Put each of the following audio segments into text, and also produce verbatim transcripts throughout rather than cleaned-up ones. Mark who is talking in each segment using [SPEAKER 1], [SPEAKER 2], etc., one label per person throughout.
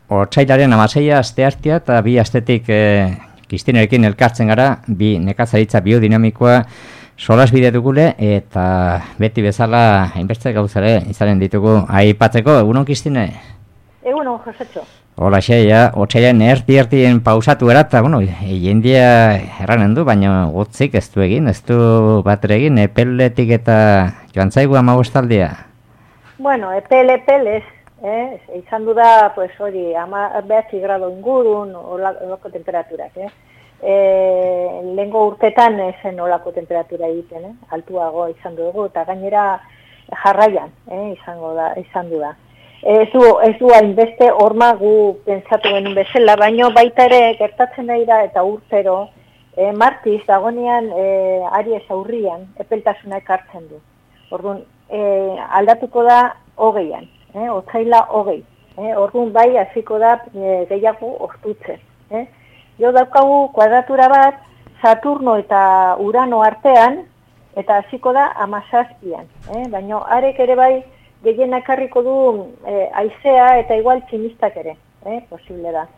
[SPEAKER 1] Otsailaren amaseia asteartea eta bi astetik e, Kristinerekin elkartzen gara, bi nekazaritza biodinamikoa solasbide dugule eta beti bezala hainbeste gauzare izanen ditugu aipatzeko. Egunon, Kristine?
[SPEAKER 2] Egunon, Josetxo.
[SPEAKER 1] Hola, xeia, otsailaren erdi-erdien pausatu era, eta, bueno, jendia erranen du, baina gutzik ez du egin, ez du bat egin, epeletik eta joan zaigu amabostaldia.
[SPEAKER 2] Bueno, epel, epel ez, eh? izan du da, pues, hori, ama behatzi grado ingurun, olako temperaturak, eh? E, lehengo urtetan zen olako temperatura egiten, eh? altuago izan dugu, eta gainera jarraian, eh? izango da, izan du da. Ez du, ez du hainbeste horma gu pentsatu genuen bezala, baino baita ere gertatzen nahi da eta urtero e, martiz dagonean e, Aries aurrian epeltasuna ekartzen du. Orduan e, aldatuko da hogeian, e, otsaila hogei. E, orduan bai hasiko da e, gehiago ortutzen. E. Jo daukagu kuadratura bat Saturno eta Urano artean eta hasiko da hamazazpian. E, baino arek ere bai gehien ekarriko du eh, haizea eta igual tximistak ere, eh, posible da.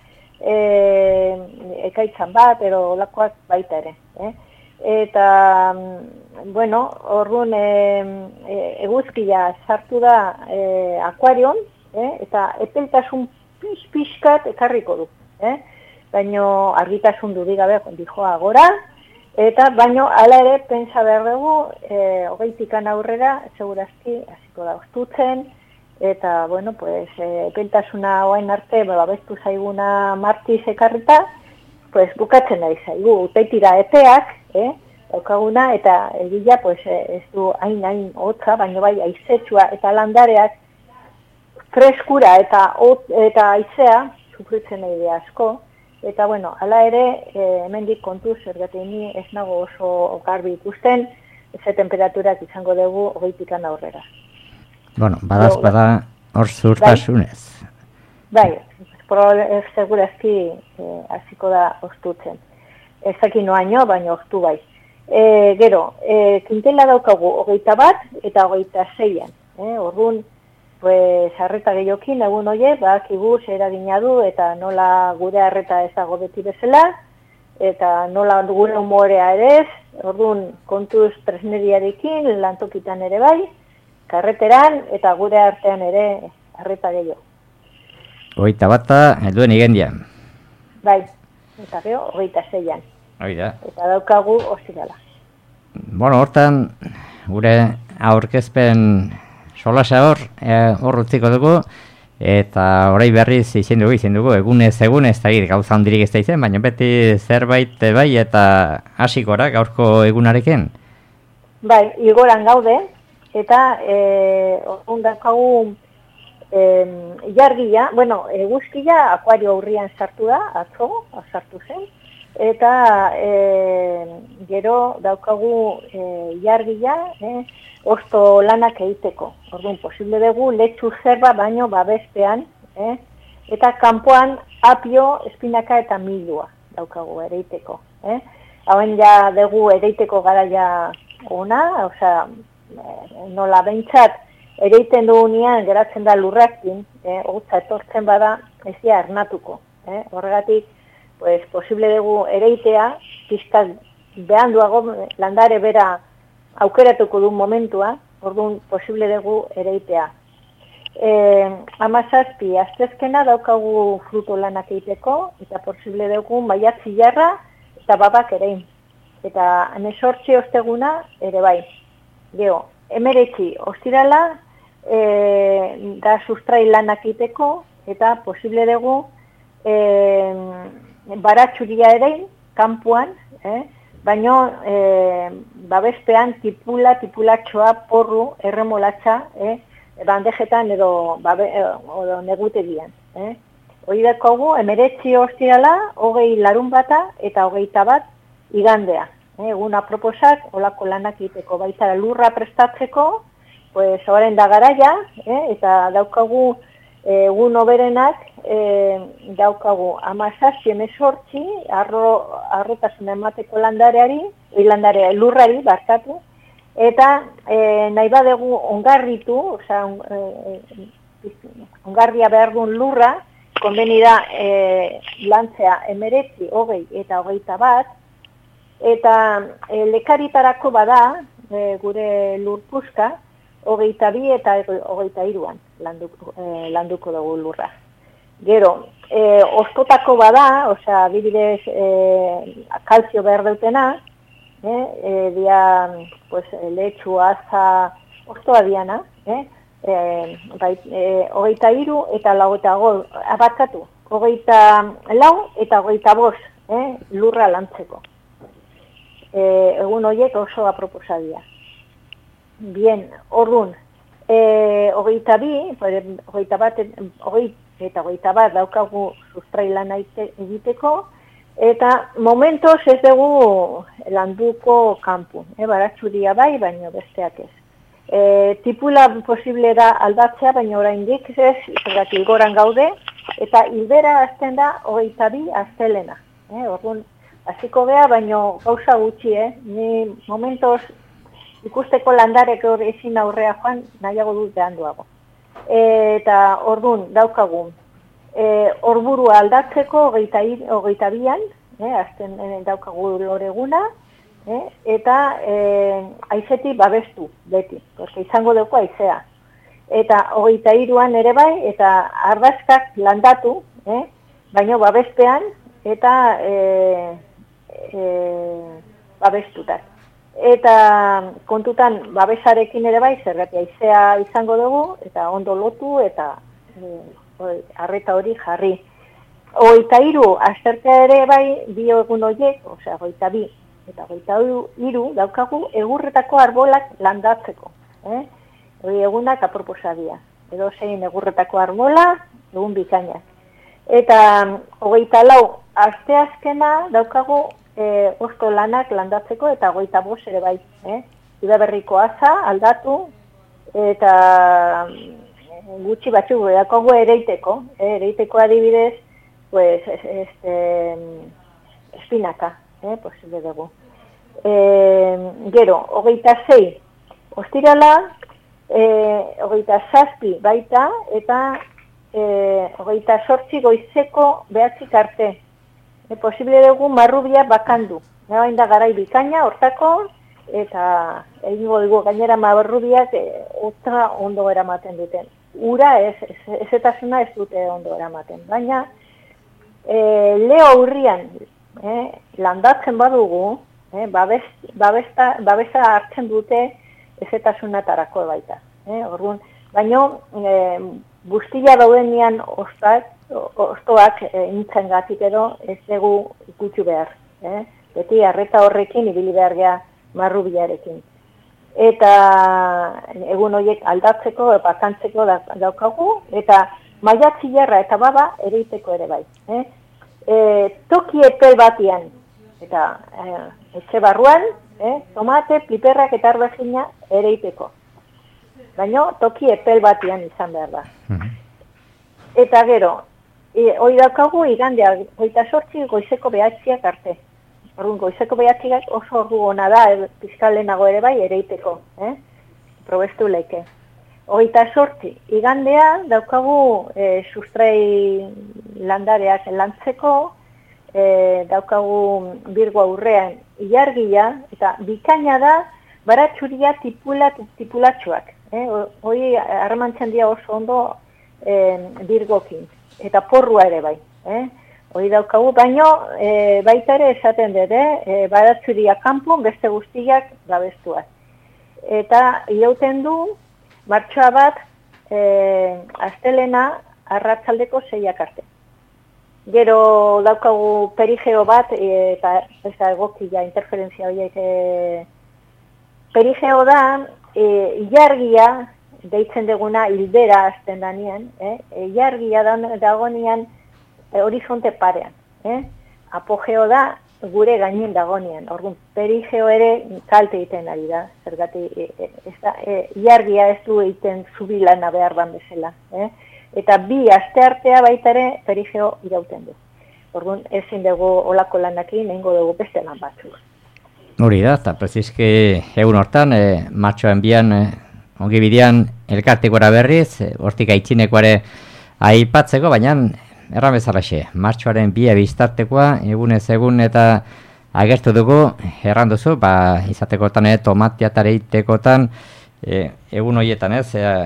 [SPEAKER 2] E, ekaitzan bat, ero olakoak baita ere. Eh. Eta, bueno, orduan e, eguzkia sartu da e, akuarion, eh, eta epeltasun pix-pixkat ekarriko du. Eh. Baino argitasun dudik gabe dijoa gora, eta baino hala ere pentsa behar dugu, e, hogeitikan aurrera, segurazki hasiko da ostutzen, eta, bueno, pues, e, epeltasuna oain arte, babestu zaiguna martiz ekarrita, pues, bukatzen nahi zaigu, uteitira epeak, eh, daukaguna, eta egila, pues, ez du hain-hain hotza, baino bai aizetxua eta landareak freskura eta, eta aizea sufritzen nahi de asko. Eta, bueno, hala ere, e, hemendik kontu zergatik ni ez nago oso garbi ikusten, ze temperaturak izango dugu hogeitikan aurrera.
[SPEAKER 1] Bueno, badaz, bada hor zurtasunez.
[SPEAKER 2] Bai, bai segurazki hasiko e, da ostutzen. Ez dakit noaino, baina ostu bai. E, gero, e, kintela daukagu hogeita bat eta hogeita zeian. Eh? Orduan, pues, arreta gehiokin, egun oie, bakigu eragina du, eta nola gure arreta ez dago beti bezala, eta nola gure humorea ere ez, orduan kontuz tresneriarekin, lantokitan ere bai, karreteran, eta gure artean ere arreta gehiago.
[SPEAKER 1] Hogeita bata, helduen igendian.
[SPEAKER 2] Bai, eta gero, hogeita zeian.
[SPEAKER 1] Oida.
[SPEAKER 2] Eta daukagu ostirala.
[SPEAKER 1] Bueno, hortan, gure aurkezpen solasa hor, hor utziko dugu, eta orai berriz izin dugu, izin dugu, egunez egunez, eta gauza handirik ez da izen, baina beti zerbait bai eta hasikora gaurko egunarekin?
[SPEAKER 2] Bai, igoran gaude, eta ondakagu e, jargia, bueno, eguzkia akuario aurrian sartu da, atzo, sartu zen, eta e, gero daukagu e, jargia, e, osto lanak egiteko. Orduan, posible dugu, letxu zerba baino babestean, eh? eta kanpoan apio, espinaka eta milua daukagu ereiteko. Eh? Hauen ja dugu ereiteko garaia ona, osea, nola behintzat ereiten dugunean geratzen da lurrakin, eh? hotza etortzen bada ez dira ernatuko. Eh? Horregatik, pues, posible dugu ereitea, pizkat behanduago landare bera aukeratuko du momentua, orduan posible dugu ereitea. E, amazazpi, astezkena daukagu fruto lanak egiteko, eta posible dugu maiatzi jarra eta babak erein. Eta hemezortzi osteguna ere bai. Gero, hemeretzi ostirala, e, da sustrai lanak egiteko, eta posible dugu e, baratxuria erein, kanpuan, eh? baino e, babespean tipula, tipulatxoa, porru, erremolatxa, eh, bandejetan edo, babe, edo negutegian. Eh. Hori dakogu, emeretzi ostirala, hogei larun bata eta hogeita bat igandea. Eh, egun aproposak, olako lanak egiteko, baita lurra prestatzeko, pues, horren da garaia, eh, eta daukagu egun oberenak, e, daukagu amazazpi emezortzi, arro, arrotasuna emateko landareari, landare lurrari, barkatu, eta e, nahi badegu ongarritu, oza, on, e, ongarria behar duen lurra, konbeni da e, lantzea emeretzi, hogei eta hogeita bat, eta e, lekaritarako bada, e, gure lurpuska, hogeita bi eta hogeita hiruan landuko, e, landuko dugu lurra. Gero, e, ostotako bada, osea, adibidez, e, kalzio behar dutena, e, e, dia, pues, lehetxu, aza, ostoa diana, eh? E, bai, e, hogeita hiru eta laueta gol, abarkatu, hogeita lau eta hogeita bost, eh? Lurra lantzeko. E, egun horiek oso aproposadia. Bien, orduan, e, hogeita bi, hogeita bat, hogei, eta hogeita bat daukagu sustrailana egiteko, eta momentos ez dugu landuko kanpu, e, baratxuria bai, baina besteak ez. E, tipula posible da aldatzea, baina oraindik ez, zergatik ilgoran gaude, eta hilbera azten da hogeita bi astelena. E, orduan, hasiko gea, baina gauza gutxi, eh? Ni momentos ikusteko landarek hor ezin aurrea joan, nahiago dut behanduago. E, eta orduan, daukagu, e, orburua aldatzeko hogeita bian, eh, azten e, daukagu loreguna, eh, eta e, aizetik babestu, beti, porque izango dugu aizea. Eta hogeita hiruan ere bai, eta ardazkak landatu, eh, baina babespean, eta e, e, babestutak. Eta kontutan babesarekin ere bai, zergatik aizea izango dugu, eta ondo lotu, eta e, arreta hori jarri. Hogeita hiru aztertea ere bai, bi egun horiek, osea, hogeita bi eta hogeita hiru daukagu egurretako arbolak landatzeko. Eh? Hori egunak aproposadia. Edo zein egurretako arbola, egun bikainak. Eta hogeita lau asteazkena daukagu E, osto lanak landatzeko eta hogeita bost ere bai. Eh? Udaberriko aza aldatu eta gutxi batzuk daukagu ereiteko. Eh? Ereiteko adibidez, pues, este, espinaka, eh? Posible dugu. E, gero, hogeita sei ostirala, e, hogeita zazpi baita eta e, hogeita sortzi goizeko behatzik arte. E, posible dugu marrubia bakandu. Hain da garai bikaina, hortako, eta egingo dugu gainera marrubiak e, otra ondo eramaten duten. Ura ez, ez, ezetasuna ez dute ondo eramaten. Baina, e, leo urrian e, landatzen badugu, e, babes, babesta, babesa hartzen dute ezetasunatarako baita. E, orduan, baina, e, guztia daudenean ostak, ostoak e, intzen gatik edo ez dugu ikutsu behar. Eh? Beti arreta horrekin ibili behar geha marrubiarekin. Eta egun horiek aldatzeko, bakantzeko daukagu, eta maiatzi jarra eta baba ereiteko ere bai. Eh? E, toki epel batian, eta e, etxe barruan, eh? tomate, piperrak eta arbezina ereiteko. Baina toki epel batian izan behar da. Eta gero, E, hoi daukagu igandea, goita sortzi goizeko behatziak arte. Orduan, goizeko behatziak oso ordu hona da, e, pizkalenago ere bai, ereiteko. Eh? Probestu leike. Goita sortzi, igandea daukagu e, sustrai landareak lantzeko, e, daukagu birgo aurrean ilargia, eta bikaina da baratxuria tipula, tipulatxoak. Eh? Hoi harremantzen dira oso ondo e, birgokin. Eta porrua ere bai. Eh? Hori daukagu, baino e, baita ere esaten dut, eh? baratzuria kanpun beste guztiak babestuak. Eta irauten du, martxoa bat, e, astelena arratzaldeko seiak arte. Gero daukagu perigeo bat, e, eta ez da egokia interferentzia horiek. E, perigeo da, e, ilargia, deitzen deguna hildera azten danean, eh? e, jargia dagonean e, horizonte parean. Eh? Apogeo da gure gainen dagonean. Orduan, perigeo ere kalte egiten ari da. Zergatik, e, e, ez da, e, jargia ez du egiten zubilana behar ban bezala. Eh? Eta bi aste artea baita ere perigeo irauten du. Orduan, ezin dugu olako lanakin, egingo dugu beste lan batzuk.
[SPEAKER 1] Hori da, eta prezizki egun hortan, e, martxoan bian, e, ongi bidean elkartekora berriz, hortik aitzinekoare aipatzeko, baina erran bezalaxe, martxoaren bia biztartekoa, egunez egun eta agertu dugu, erran duzu, ba, izatekotan, eh, tomatiatareitekotan, e, egun horietan, ez, e,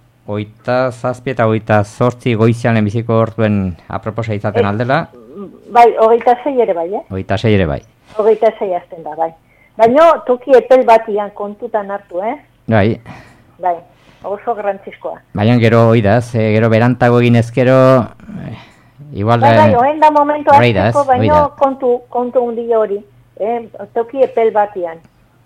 [SPEAKER 1] oita zazpi eta oita zortzi goizian lehenbiziko orduen aproposa izaten aldela.
[SPEAKER 2] Bai, hogeita sei ere bai, eh?
[SPEAKER 1] Hogeita sei ere bai.
[SPEAKER 2] Hogeita sei azten da, bai. Baina toki epel batian kontutan hartu, eh?
[SPEAKER 1] Bai.
[SPEAKER 2] Bai, oso garrantzizkoa.
[SPEAKER 1] Baina gero hoi da, ze gero berantago egin ezkero, eh, igual...
[SPEAKER 2] Bai, bai, oen da momentu hartzeko, baina
[SPEAKER 1] da.
[SPEAKER 2] kontu, kontu hundi hori, eh? Toki epel batian.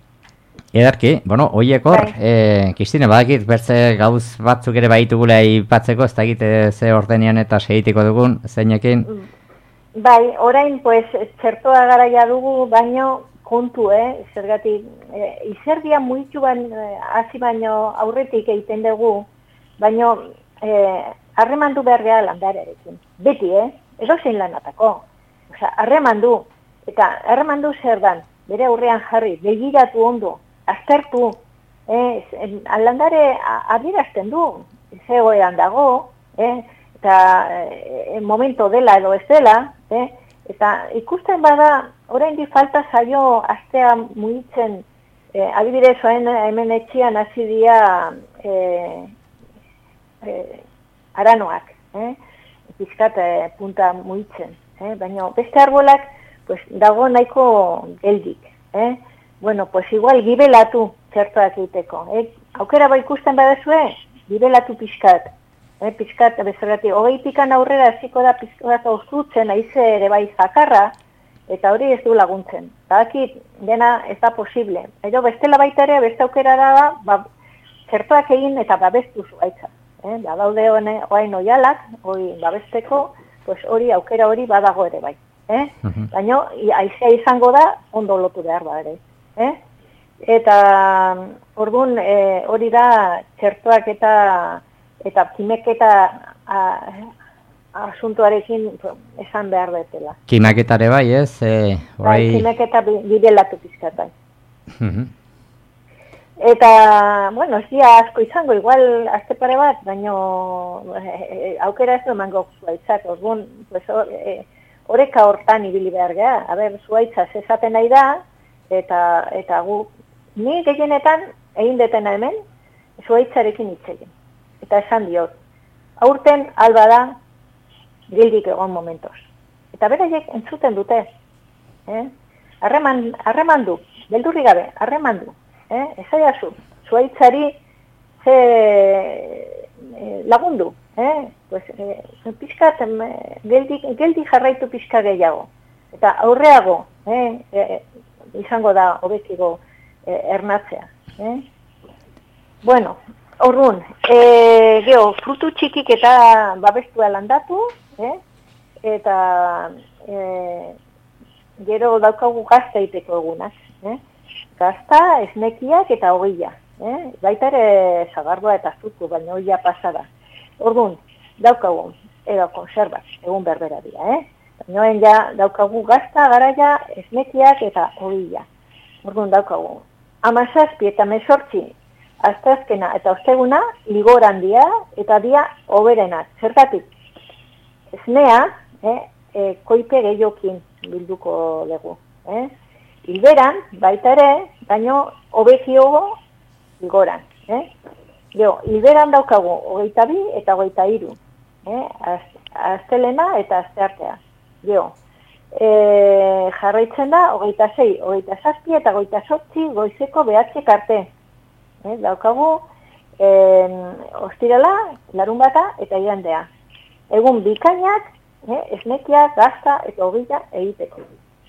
[SPEAKER 1] Edarki, bueno, hoiekor, bai. eh, Kristine, badakit, bertze gauz batzuk ere baitugula aipatzeko, ez da egite ze ordenean eta segitiko dugun, zeinekin?
[SPEAKER 2] Bai, orain, pues, txertoa garaia dugu, baino kontu, eh, zergatik, eh, izerdia muitu ban, hasi baino aurretik egiten dugu, baino, eh, harremandu behar geha landarearekin. Beti, eh, edo zein lanatako. Osa, harremandu, eta harremandu zer dan, bere aurrean jarri, begiratu ondo, aztertu, eh, landare adierazten du, zegoean dago, eh, eta eh, momento dela edo ez dela, eh, eta ikusten bada, oraindik falta zaio astea mugitzen, eh, adibidez, oen hemen etxian hasi dira eh, eh, aranoak, eh, pizkat eh, punta mugitzen, eh, baina beste arbolak pues, dago nahiko geldik, eh, bueno, pues igual gibelatu txertoak egiteko, eh, aukera bai ikusten badazue, gibelatu pizkat, Eh, pizkat, bezergati, hogei pikan aurrera hasiko da pizkat auzutzen, aize ere bai zakarra, eta hori ez du laguntzen. Badakit, dena ez da posible. Edo bestela baita ere, beste aukera da, ba, txertoak egin eta babestu zuaitza. Eh, ba, daude oain oialak, hori babesteko, pues hori aukera hori badago ere bai. Eh? Uh-huh. Baina, aizea izango da, ondo lotu behar da ere. Eh? Eta, orduan, eh, hori da, txertoak eta eta kimeketa asuntuarekin esan behar betela.
[SPEAKER 1] Kimeketare bai, ez? E,
[SPEAKER 2] bai, kimeketa bidelatu pizkat bai. Uh-huh. Eta, bueno, ez dia asko izango, igual azte pare bat, baina e, aukera ez du emango zuaitzak, orduan, pues, e, oreka hortan ibili behar geha, a ber, zuaitza zezaten nahi da, eta, eta gu, ni gehienetan, egin detena hemen, zuaitzarekin itzegin. Eta esan diot, aurten alba da gildik egon momentoz. Eta beraiek entzuten dute. Eh? Harreman, harreman du, beldurri gabe, harreman du. Eh? Ezaiazu, zuaitzari ze eh, lagundu. Eh? Pues, eh, pixkat, eh, geldik, geldik jarraitu pixka gehiago. Eta aurreago, eh, eh, izango da hobekigo eh, ernatzea. Eh? Bueno, Orrun, e, geho, frutu txikik eta babestua landatu, eh? Eta e, gero daukagu gazta iteko egunaz. Eh? Gazta, esnekiak eta hogeia. Eh? Baita ere zagardua eta zutu, baina hoia pasada. Orrun, daukagu, edo konservak, egun berbera dira. Eh? Baina ja daukagu gazta, garaia, esnekiak eta hogeia. Orrun, daukagu. Amazazpi eta mesortzi, Aztazkena eta osteguna ligoran dia eta dia oberenak. Zergatik, esnea, eh, eh, koipe gehiokin bilduko dugu. Eh? Hilberan, baita ere, baino obekiogo ligoran. Eh? Geo, hilberan daukagu hogeita bi eta hogeita hiru. Eh? Az, aztelena eta azteartea. Geo, eh, jarraitzen da hogeita sei, hogeita zazpi eta hogeita zortzi goizeko behatzik arte. Eh, daukagu eh, ostirala, larun bata eta igandea. Egun bikainak, eh, esnekiak, gazta eta hogeia egiteko.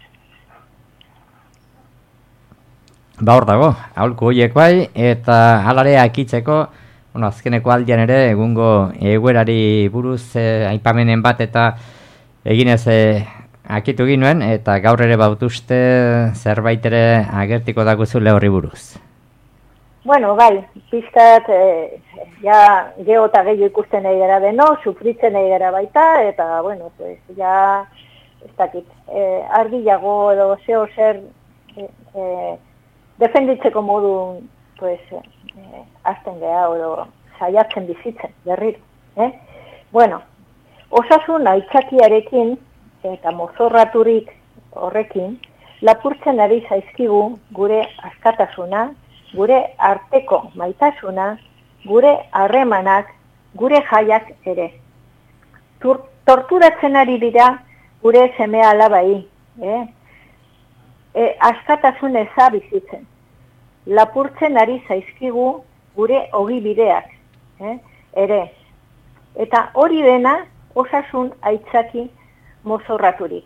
[SPEAKER 1] Ba hor dago, aholku horiek bai, eta alare akitzeko, bueno, azkeneko aldian ere, egungo eguerari buruz eh, aipamenen bat eta eginez eh, akitu ginuen, eta gaur ere bautuzte zerbait ere agertiko daguzule horri buruz.
[SPEAKER 2] Bueno, bai, pizkat, eh, ja, geho eta gehiago ikusten nahi gara deno, sufritzen nahi gara baita, eta, bueno, pues, ja, ez dakit, eh, argiago edo zeo zer eh, eh, defenditzeko modu, pues, eh, azten geha, edo saiatzen bizitzen, berriro, eh? Bueno, osasun aitzakiarekin eta mozorraturik horrekin, lapurtzen ari zaizkigu gure askatasuna, gure arteko maitasuna, gure harremanak, gure jaiak ere. Tur torturatzen ari dira gure semea alabai, eh? E, askatasun eza bizitzen. Lapurtzen ari zaizkigu gure ogibideak, eh? ere. Eta hori dena osasun aitzaki mozorraturik.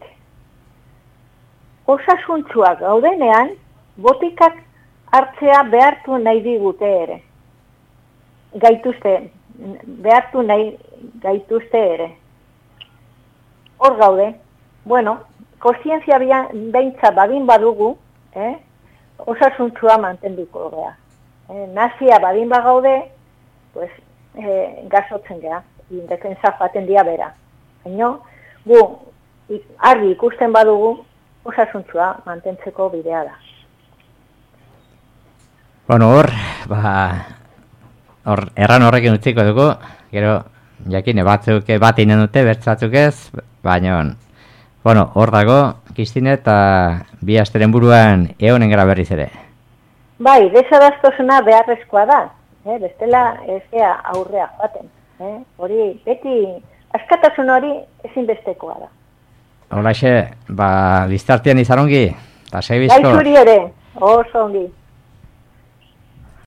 [SPEAKER 2] Osasuntsuak gaudenean, botikak hartzea behartu nahi digute ere. Gaituzte, behartu nahi gaituzte ere. Hor gaude, bueno, kontzientzia beintza badin badugu, eh? osasuntsua mantenduko gea. Eh, nazia badin bagaude, pues, eh, gazotzen gea, indefensa joaten dia bera. Baina, gu, argi ikusten badugu, osasuntsua mantentzeko bidea da.
[SPEAKER 1] Bueno, hor, ba, hor, erran horrekin utziko dugu, gero, jakine batzuk bat inen dute, bertzatzuk ez, baina, bueno, hor dago, Kristine, eta bi asteren buruan eonen gara berriz ere.
[SPEAKER 2] Bai, desadastosuna beharrezkoa da, eh? bestela ez gea aurrea joaten. Eh? Hori, beti, askatasun hori ezinbestekoa da.
[SPEAKER 1] Holaxe, ba, biztartian izan ongi, eta segibizko.
[SPEAKER 2] Gai zuri ere, oso ongi.